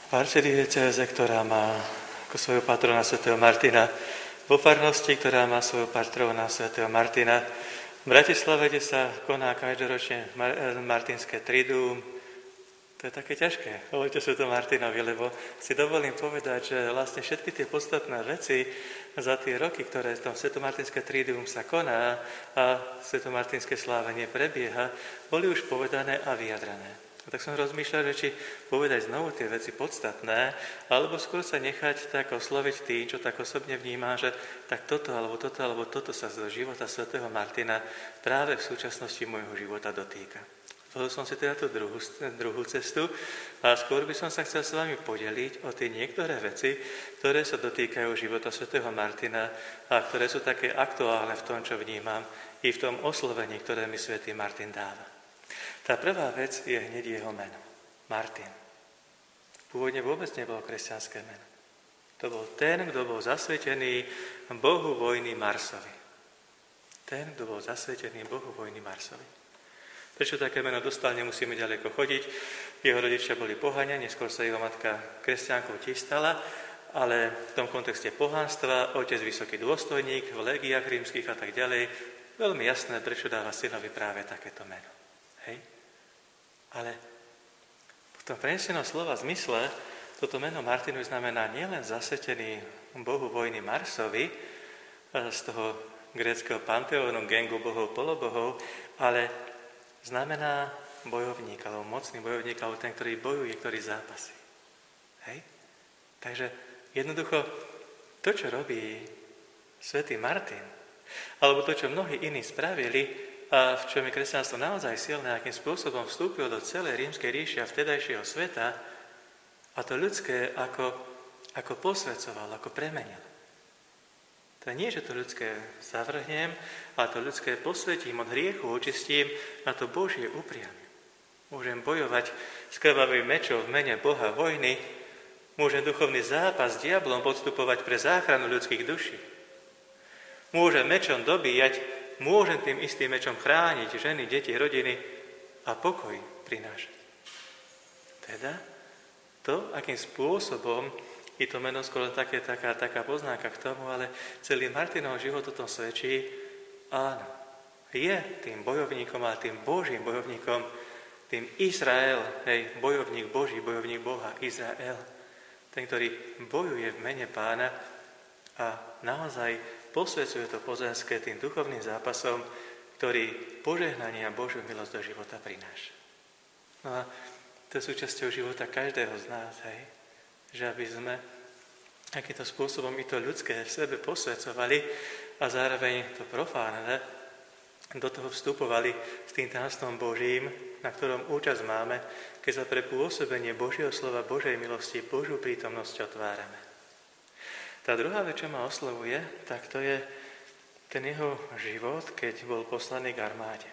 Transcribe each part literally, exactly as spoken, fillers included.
Arcidiecéze, ktorá má ako svojho patrona svätého Martina, vo farnosti, ktorá má svojho patrona svätého Martina, v Bratislave, kde sa koná každoročne Martinské triduum. To je také ťažké, hovoríte svätému Martinovi, lebo si dovolím povedať, že vlastne všetky tie podstatné veci za tie roky, ktoré v tom svetomartinské triduum sa koná a svetomartinské slávenie prebieha, boli už povedané a vyjadrané. A tak som rozmýšľal, že či povedať znovu tie veci podstatné, alebo skôr sa nechať tak osloviť tým, čo tak osobne vnímá, že tak toto, alebo toto, alebo toto sa zo života svätého Martina práve v súčasnosti môjho života dotýka. Zvolil som si teda tú druhú, druhú cestu a skôr by som sa chcel s vami podeliť o tie niektoré veci, ktoré sa dotýkajú života svätého Martina a ktoré sú také aktuálne v tom, čo vnímam, i v tom oslovení, ktoré mi svätý Martin dáva. Tá prvá vec je hneď jeho meno. Martin. Pôvodne vôbec nebolo kresťanské meno. To bol ten, kto bol zasvetený Bohu vojny Marsovi. Ten, kto bol zasvetený Bohu vojny Marsovi. Prečo také meno dostal, nemusíme ďaleko chodiť. Jeho rodičia boli pohania, neskôr sa jeho matka kresťankou tiež stala, ale v tom kontexte pohanstva, otec vysoký dôstojník v legiách rímskych a tak ďalej, veľmi jasné, prečo dáva synovi práve takéto meno. Hej? Ale v tom prenesenom slova zmysle toto meno Martinu znamená nielen zasvetený Bohu vojny Marsovi z toho gréckeho panteónu, gengu bohov, polobohov, ale znamená bojovník, alebo mocný bojovník, alebo ten, ktorý bojuje, ktorý zápasí. Hej? Takže jednoducho to, čo robí svätý Martin, alebo to, čo mnohí iní spravili, a v čom je kresťanstvo naozaj silné, akým spôsobom vstúpilo do celej rímskej ríše a vtedajšieho sveta, a to ľudské ako, ako posvedcoval, ako premenil. To nie, že to ľudské zavrhnem, ale to ľudské posvetím, od hriechu očistím, na to Božie upriamím. Môžem bojovať s krvavým mečom v mene Boha vojny, môžem duchovný zápas s diablom podstupovať pre záchranu ľudských duší. Môžem mečom dobíjať, môžem tým istým mečom chrániť ženy, deti, rodiny a pokoj prinášať. Teda to, akým spôsobom, je to meno skôr také, taká, taká poznámka k tomu, ale celý Martinov život o tom svedčí, áno, je tým bojovníkom, ale tým Božím bojovníkom, tým Izrael, hej, bojovník Boží, bojovník Boha, Izrael, ten, ktorý bojuje v mene Pána a naozaj posvedzuje to pozemské tým duchovným zápasom, ktorý požehnanie a Božiu milosť do života prináša. No a to je súčasťou života každého z nás, hej? Že aby sme akýmto spôsobom i to ľudské v sebe posvedzovali a zároveň to profánne do toho vstupovali s tým tajomstvom Božím, na ktorom účasť máme, keď sa pre pôsobenie Božieho slova, Božej milosti, Božiu prítomnosť otvárame. Tá druhá vec, čo ma oslovuje, tak to je ten jeho život, keď bol poslaný k armáde.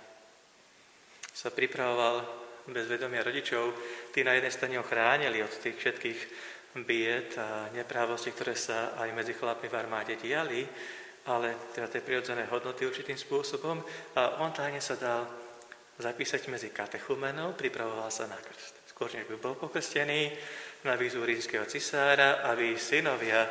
Sa pripravoval bez vedomia rodičov, tí na jednej strane ho chránili od tých všetkých bied a neprávostí, ktoré sa aj medzi chlapmi v armáde diali, ale teda tie prirodzené hodnoty určitým spôsobom a on tajne sa dal zapísať medzi katechumenov, pripravoval sa na krst. Skôr, než by bol pokrstený, na výzvu rímskeho cisára, aby synovia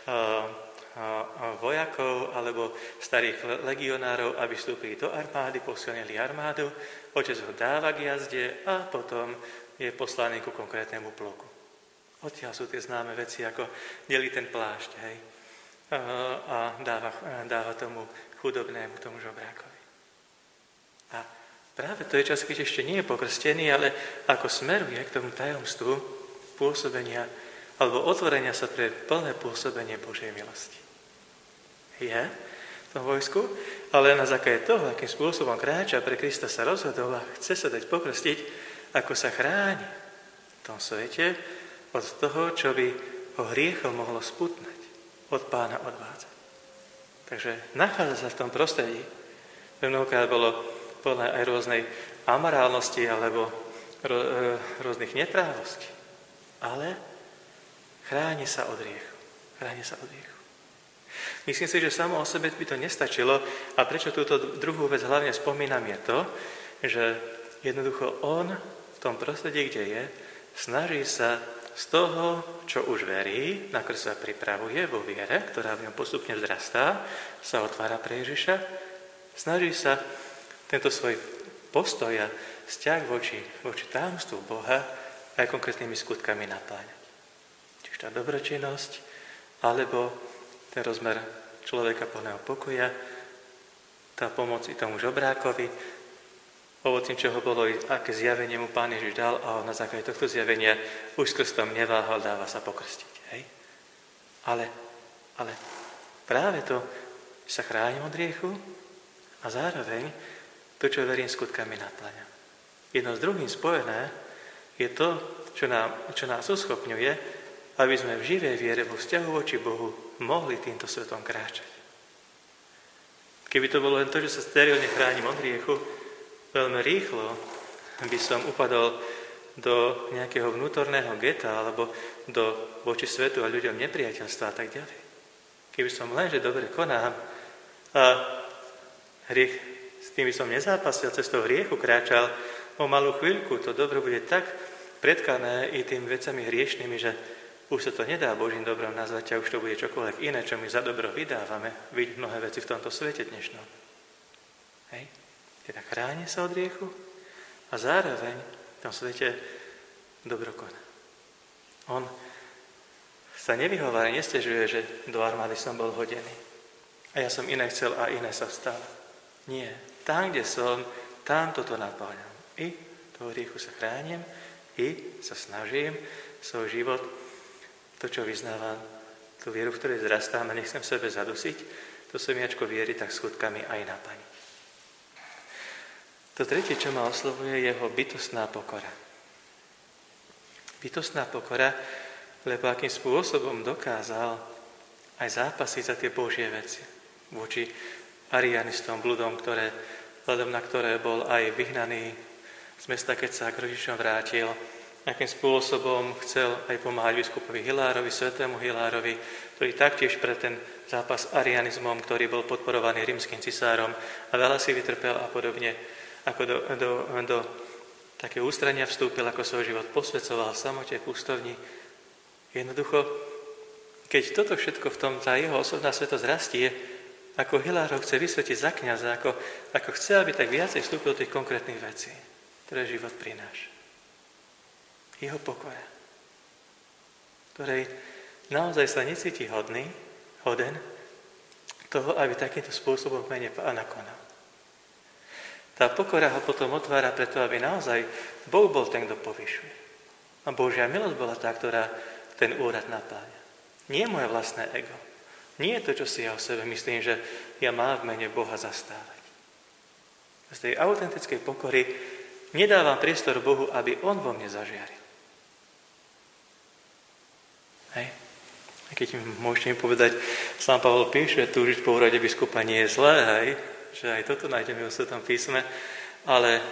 vojakov alebo starých legionárov, aby vstúpili do armády, posilnili armádu, otec ho dáva k jazde a potom je poslaný ku konkrétnemu pluku. Odtiaľ sú tie známe veci, ako delí ten plášť, hej, a dáva, dáva tomu chudobnému, tomu žobrákovi. A práve to je čas, keď ešte nie je pokrstený, ale ako smeruje k tomu tajomstvu pôsobenia alebo otvorenia sa pre plné pôsobenie Božej milosti. Je v tom vojsku, ale na základe toho, akým spôsobom kráča pre Krista sa rozhodol a chce sa dať pokrstiť, ako sa chráni v tom svete od toho, čo by ho hriechom mohlo sputnať, od Pána odvádzať. Takže nachádza sa v tom prostredí. Mnohokrát bolo plné aj rôznej amorálnosti alebo rôznych neprávostí. Ale chráni sa od hriechu. Chráni sa od hriechu. Myslím si, že samo o sebe by to nestačilo a prečo túto druhú vec hlavne spomínam je to, že jednoducho on v tom prostredí, kde je, snaží sa z toho, čo už verí, na ktoré sa pripravuje vo viere, ktorá v ňom postupne vzrastá, sa otvára pre Ježiša, snaží sa tento svoj postoj a vzťah voči, voči tajomstvu Boha aj konkrétnymi skutkami napláňať. Čiže tá dobročinnosť, alebo ten rozmer človeka plného pokoja, tá pomoc i tomu žobrákovi, ovocím čoho bolo, aké zjavenie mu Pán Ježiš dal a on na základe tohto zjavenia už s krstom neváhal, dáva sa pokrstiť. Hej? Ale, ale práve to, že sa chránim od hriechu a zároveň to, čo verím, skutkami napláňam. Jedno s druhým spojené je to, čo, nám, čo nás uschopňuje, aby sme v živej viere vo vzťahu voči Bohu mohli týmto svetom kráčať. Keby to bolo len to, že sa sterilne chránim od hriechu, veľmi rýchlo by som upadol do nejakého vnútorného geta alebo do voči svetu a ľuďom nepriateľstva a tak ďalej. Keby som len, že dobre konám a hriech, s tým by som nezápasil, cestou hriechu kráčal o malú chvíľku, to dobro bude tak predkané i tými vecami hriešnými, že už sa to nedá Božím dobrom nazvať a už to bude čokoľvek iné, čo my za dobro vydávame, vidieť mnohé veci v tomto svete dnešnom. Hej? Teda chráni sa od hriechu a zároveň v tom svete dobro koná. On sa nevyhovára, nestežuje, že do armády som bol hodený. A ja som iné chcel a iné sa stalo. Nie. Tam, kde som, tam toto napáľam. I toho hriechu sa chránim, i sa snažím svoj život, to, čo vyznávam, tú vieru, v ktorej zrastám a nechcem sebe zadusiť, to semiačko viery tak skutkami aj naplniť. To tretie, čo ma oslovuje, je jeho bytostná pokora. Bytostná pokora, lebo akým spôsobom dokázal aj zápasiť za tie Božie veci voči arianistom, bludom, ktoré, vzhľadom na ktoré bol aj vyhnaný z mesta, keď sa k rodičom vrátil, akým spôsobom chcel aj pomáhať biskupovi Hilárovi, svätému Hilárovi, ktorý taktiež pre ten zápas s arianizmom, ktorý bol podporovaný rímskym cisárom a veľa si vytrpel a podobne, ako do, do, do takého ústrania vstúpil, ako svoj život posvedcoval v samote, v ústovni. Jednoducho, keď toto všetko v tom, tá jeho osobná svetosť rastie, ako Hilárov chce vysvetiť za kňaza, ako, ako chce, aby tak viacej vstúpil do tých konkrétnych vecí, ktoré život prináša. Jeho pokora, ktorej naozaj sa necíti hodný, hoden toho, aby takýmto spôsobom v mene Pána konal. Tá pokora ho potom otvára preto, aby naozaj Boh bol ten, kto povyšuje. A Božia milosť bola tá, ktorá ten úrad napáľa. Nie moje vlastné ego. Nie je to, čo si ja o sebe myslím, že ja mám v mene Boha zastávať. Z tej autentickej pokory nedávam priestor Bohu, aby On vo mne zažiaril. Hej. A keď môžete mi povedať, sám Pavol píše, túžiť po úrade biskupa nie je zlé, hej, že aj toto nájdeme v Svetom písme, ale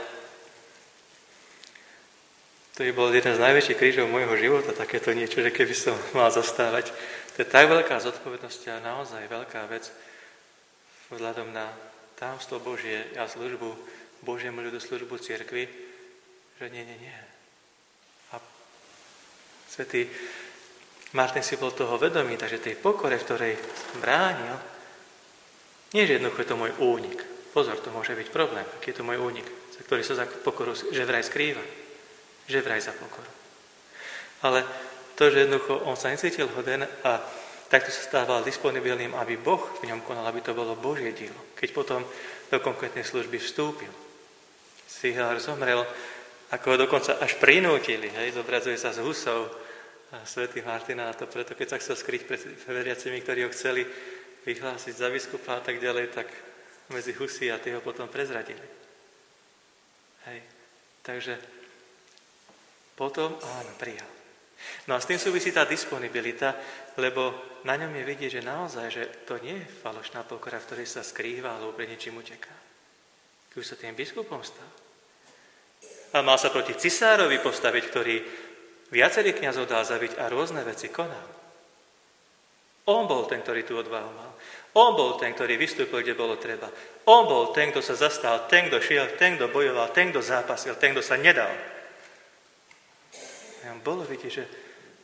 to je bol jeden z najväčších krížov môjho života, takéto niečo, že keby som mal zastávať. To je tak veľká zodpovednosť a naozaj veľká vec vzhľadom na tajomstvo Božie a službu Božiemu ľudu, službu cirkvi, že nie, nie, nie. A svätý Martin si bol toho vedomý, takže tej pokore, v ktorej bránil, nie, že jednoducho je to môj únik. Pozor, to môže byť problém, aký je to môj únik, za ktorý sa za pokoru že vraj skrýva. Že vraj za pokoru. Ale to, že jednoducho on sa necítil hoden a takto sa stával disponibilným, aby Boh v ňom konal, aby to bolo Božie dielo. Keď potom do konkrétnej služby vstúpil. Hilár zomrel, ako ho dokonca až prinútili, hej, zobrazuje sa z husov a svätý Martin a to preto, keď sa chcel skryť pred veriacimi, ktorí ho chceli vyhlásiť za biskupa a tak ďalej, tak medzi husy a tí ho potom prezradili. Hej. Takže potom áno, prijal. No a s tým súvisí tá disponibilita, lebo na ňom je vidieť, že naozaj, že to nie je falošná pokora, v ktorej sa skrýva alebo pred niečím uteká. Keď už sa tým biskupom stal. A mal sa proti cisárovi postaviť, ktorý viacerých kňazov dal zabiť a rôzne veci konal. On bol ten, ktorý tú odvahu mal. On bol ten, ktorý vystúpil, kde bolo treba. On bol ten, kto sa zastal, ten, kto šiel, ten, kto bojoval, ten, kto zápasil, ten, kto sa nedal. A bolo vidieť, že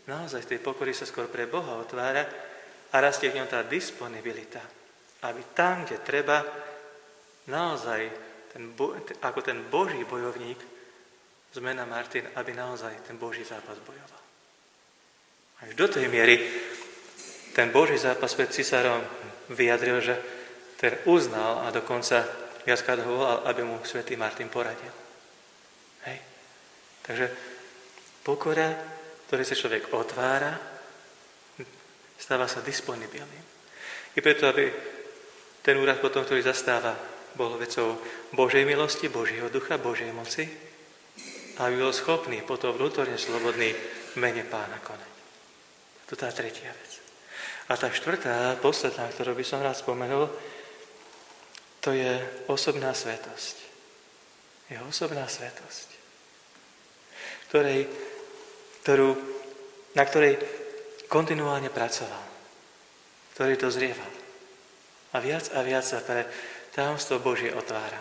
naozaj v tej pokory sa skôr pre Boha otvára a rastie v ňom tá disponibilita. Aby tam, kde treba, naozaj ten, ako ten Boží bojovník, zmena Martin, aby naozaj ten Boží zápas bojoval. Až do tej miery ten Boží zápas pred cisárom vyjadril, že ten uznal a dokonca viackrát ho volal, aby mu svätý Martin poradil. Hej. Takže pokora, ktorej sa človek otvára, stáva sa disponibilným. I preto, aby ten úrad potom, ktorý zastáva, bol vecou Božej milosti, Božieho ducha, Božej moci, a aby bol schopný potom vnútorne slobodný v mene Pána konať. To je tá tretia vec. A tá štvrtá, posledná, ktorú by som rád spomenul, to je osobná svätosť. Je osobná svätosť, ktorej, ktorú, na ktorej kontinuálne pracoval, ktorý dozrieval. A viac a viac sa pre tajomstvo Božie otváral.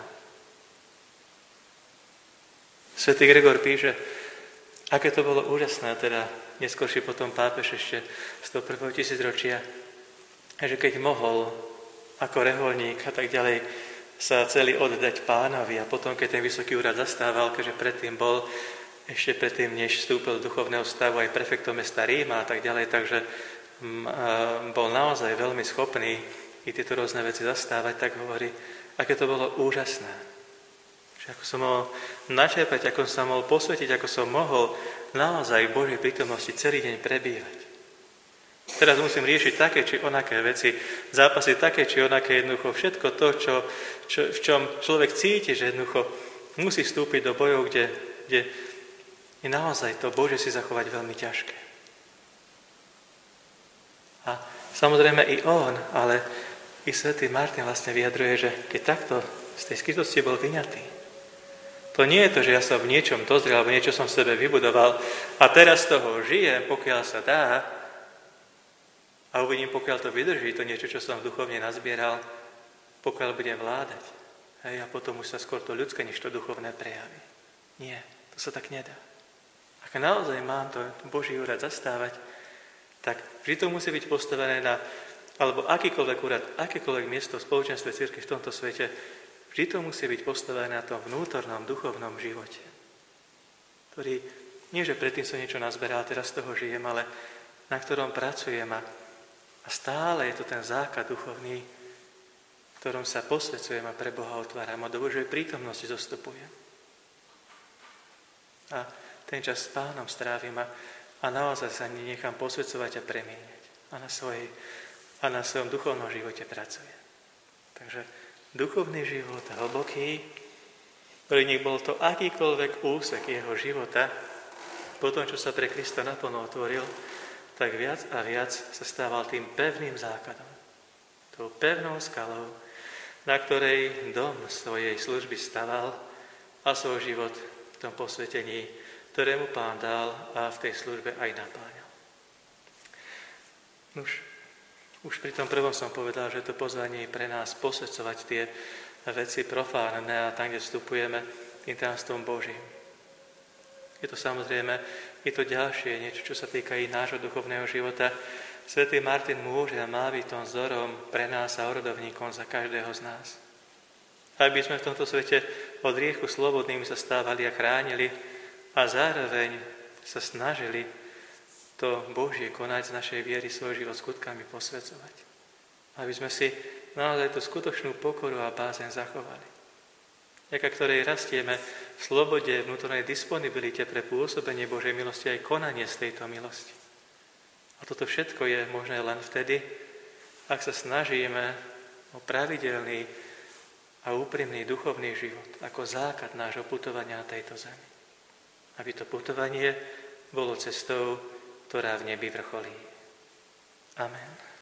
Svätý Gregor píše, aké to bolo úžasné, teda neskôrší potom pápež ešte z toho prvého tisícročia, že keď mohol ako reholník a tak ďalej sa celý oddať Pánovi a potom, keď ten vysoký úrad zastával, keďže predtým bol, ešte predtým, než vstúpil do duchovného stavu aj prefektom mesta Ríma a tak ďalej, takže bol naozaj veľmi schopný i tieto rôzne veci zastávať, tak hovorí, aké to bolo úžasné. Že ako som mohol načerpať, ako som mohol posvetiť, ako som mohol naozaj v Božej prítomnosti celý deň prebývať. Teraz musím riešiť také či onaké veci, zápasy také či onaké, jednoducho všetko to, čo, čo, v čom človek cíti, že jednoducho musí vstúpiť do bojov, kde, kde je naozaj to Bože si zachovať veľmi ťažké. A samozrejme i on, ale i svätý Martin vlastne vyjadruje, že keď takto z tej skrytosti bol vyňatý, to nie je to, že ja som v niečom dozrel, alebo niečo som v sebe vybudoval a teraz z toho žijem, pokiaľ sa dá, a uvidím, pokiaľ to vydrží, to niečo, čo som duchovne nazbieral, pokiaľ budem vládať. Hej, a potom už sa skôr to ľudské, než to duchovné prejaví. Nie, to sa tak nedá. Ak naozaj mám to Boží úrad zastávať, tak vždy to musí byť postavené na, alebo akýkoľvek úrad, akékoľvek miesto v spoločenstve cirkvi v tomto svete, vždy to musí byť postavené na tom vnútornom, duchovnom živote, ktorý, nie že predtým som niečo nazberal, teraz z toho žijem, ale na ktorom pracujem a A stále je to ten základ duchovný, v ktorom sa posvedcujem a pre Boha otváram a do Božej prítomnosti zostupujem. A ten čas s Pánom strávim a, a naozaj sa nenechám posvedcovať a premieňať. A na, svojej, a na svojom duchovnom živote pracujem. Takže duchovný život, hlboký, ktorý nech bol to akýkoľvek úsek jeho života, po tom, čo sa pre Krista naplno otvoril, tak viac a viac sa stával tým pevným základom. Tou pevnou skalou, na ktorej dom svojej služby staval a svoj život v tom posvetení, ktorému Pán dal a v tej službe aj napáňal. Už, už pri tom prvom som povedal, že to pozvanie je pre nás posvedcovať tie veci profánne a tam, kde vstupujeme tým tajomstvom Božím. Je to samozrejme, je to ďalšie niečo, čo sa týka i nášho duchovného života. Svätý Martin môže a má byť tom vzorom pre nás a orodovníkom za každého z nás. Aby sme v tomto svete od hriechu slobodnými sa stávali a chránili a zároveň sa snažili to Božie konať z našej viery svoj život skutkami posvedzovať. Aby sme si naozaj tú skutočnú pokoru a bázeň zachovali. Vďaka ktorej rastieme v slobode, vnútornej disponibilite pre pôsobenie Božej milosti aj konanie z tejto milosti. A toto všetko je možné len vtedy, ak sa snažíme o pravidelný a úprimný duchovný život ako základ nášho putovania na tejto zemi. Aby to putovanie bolo cestou, ktorá v nebi vrcholí. Amen.